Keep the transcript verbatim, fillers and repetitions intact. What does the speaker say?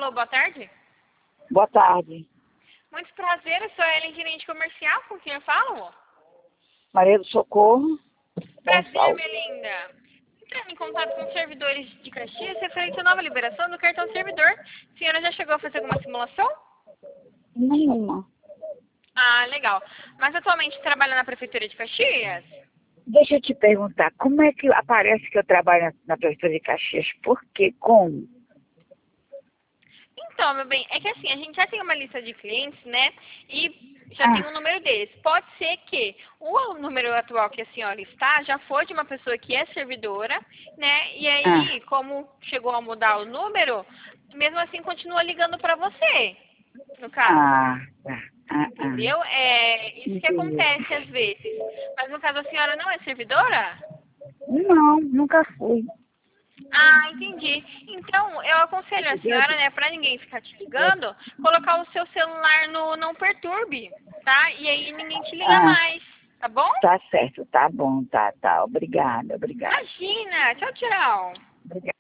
Alô, boa tarde. Boa tarde. Muito prazer, eu sou a Ellen, gerente comercial, com quem eu falo? Maria do Socorro. Prazer, Gonçalves. minha linda. Entrando em contato com os servidores de Caxias, referente à nova liberação do cartão servidor. A senhora já chegou a fazer alguma simulação? Nenhuma. Ah, legal. Mas atualmente trabalha na Prefeitura de Caxias? Deixa eu te perguntar, como é que aparece que eu trabalho na, na Prefeitura de Caxias? Por quê? Como? Então, meu bem, é que assim, a gente já tem uma lista de clientes, né? E já Ah. tem o número deles. Pode ser que o número atual que a senhora está já foi de uma pessoa que é servidora, né? E aí, Ah. como chegou a mudar o número, mesmo assim continua ligando para você, no caso. Ah, tá. Ah, ah. Entendeu? É isso que Entendi. acontece às vezes. Mas no caso a senhora não é servidora? Não, nunca fui. Ah, entendi. Então, eu aconselho a senhora, né, pra ninguém ficar te ligando, colocar o seu celular no não perturbe, tá? E aí ninguém te liga Ah, mais, tá bom? tá certo, tá bom, tá, tá. Obrigada, obrigada. Imagina! Tchau, tchau! Obrigada.